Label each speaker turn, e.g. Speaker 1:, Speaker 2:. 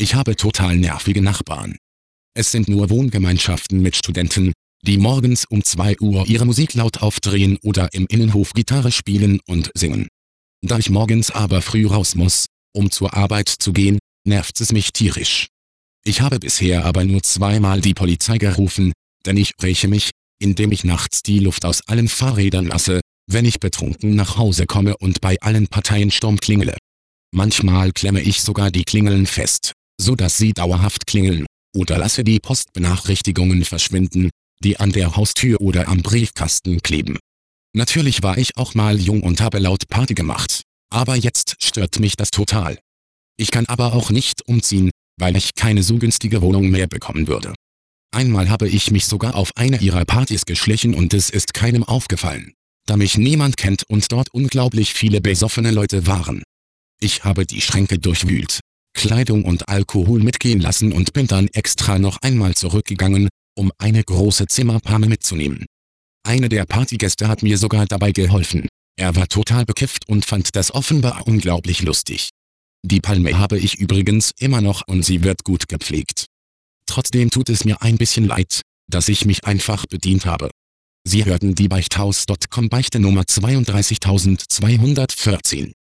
Speaker 1: Ich habe total nervige Nachbarn. Es sind nur Wohngemeinschaften mit Studenten, die morgens um 2 Uhr ihre Musik laut aufdrehen oder im Innenhof Gitarre spielen und singen. Da ich morgens aber früh raus muss, um zur Arbeit zu gehen, nervt es mich tierisch. Ich habe bisher aber nur zweimal die Polizei gerufen, denn ich räche mich, indem ich nachts die Luft aus allen Fahrrädern lasse, wenn ich betrunken nach Hause komme und bei allen Parteien stumm klingele. Manchmal klemme ich sogar die Klingeln fest, so dass sie dauerhaft klingeln, oder lasse die Postbenachrichtigungen verschwinden, die an der Haustür oder am Briefkasten kleben. Natürlich war ich auch mal jung und habe laut Party gemacht, aber jetzt stört mich das total. Ich kann aber auch nicht umziehen, weil ich keine so günstige Wohnung mehr bekommen würde. Einmal habe ich mich sogar auf eine ihrer Partys geschlichen und es ist keinem aufgefallen, da mich niemand kennt und dort unglaublich viele besoffene Leute waren. Ich habe die Schränke durchwühlt, Kleidung und Alkohol mitgehen lassen und bin dann extra noch einmal zurückgegangen, um eine große Zimmerpanne mitzunehmen. Eine der Partygäste hat mir sogar dabei geholfen. Er war total bekifft und fand das offenbar unglaublich lustig. Die Palme habe ich übrigens immer noch und sie wird gut gepflegt. Trotzdem tut es mir ein bisschen leid, dass ich mich einfach bedient habe. Sie hörten die Beichthaus.com Beichte Nummer 32214.